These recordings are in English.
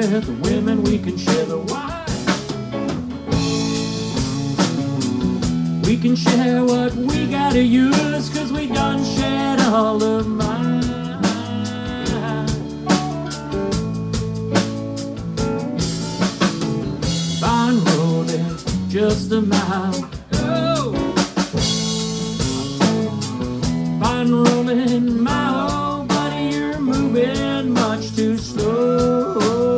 with the women, we can share the wine. We can share what we gotta use, 'cause we done shared all of mine. Fine rolling just a mile. Oh. Fine rolling my old buddy, you're moving much too slow.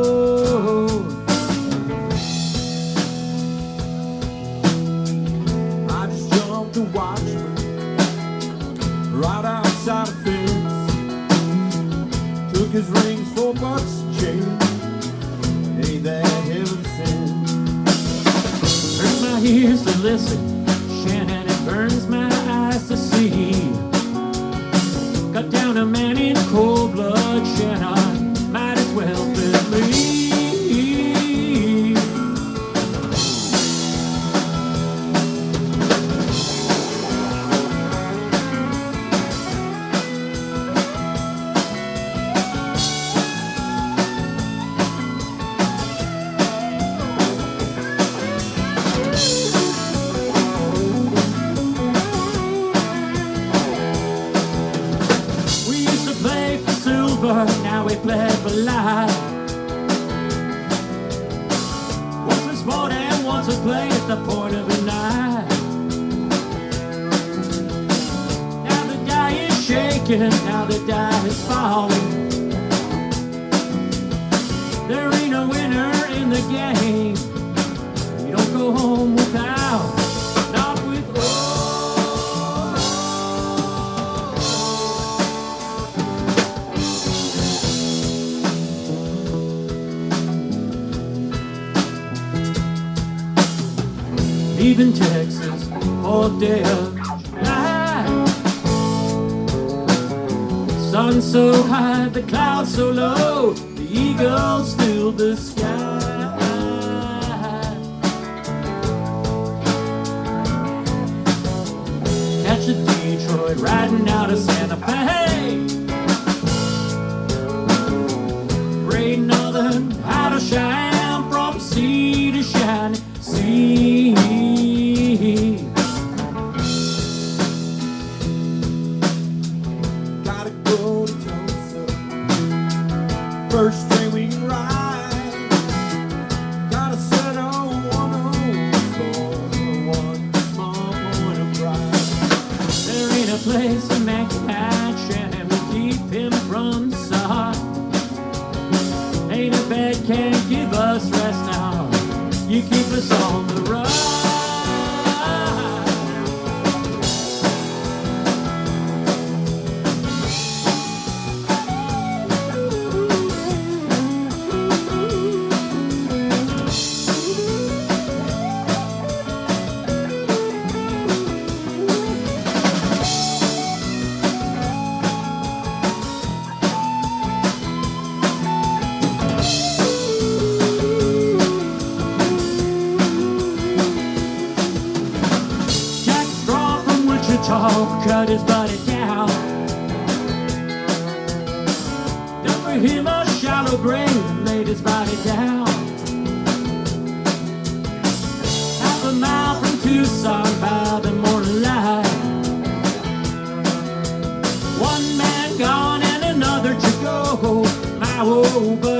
I just jumped to watch her right outside a fence. Took his rings, $4 a chain. Ain't that heaven sent? Hurt my ears to listen, Shannon, it burns my eyes to see. Cut down a man in cold blood, Shannon, might as well believe. Now we play for life. Once we sport and once we play at the point of a knife. Now the die is shaking, now the die is falling. There ain't a winner in the game. You don't go home without, not with leaving Texas for a day of July. Sun so high, the clouds so low, the eagles fill the sky. Catch a Detroit riding out of Santa Fe. Great Northern out of Cheyenne, from sea to shining sea. Gotta go to Tulsa, first train we can ride. Gotta set on for one small point of pride. There ain't a place a man can hide, Shannon will keep him from the sun. Ain't a bed can't give us rest now, you keep us on the run. Cut his body down. Dug for him a shallow grave and laid his body down. Half a mile from Tucson by the morning light. One man gone and another to go. My old buddy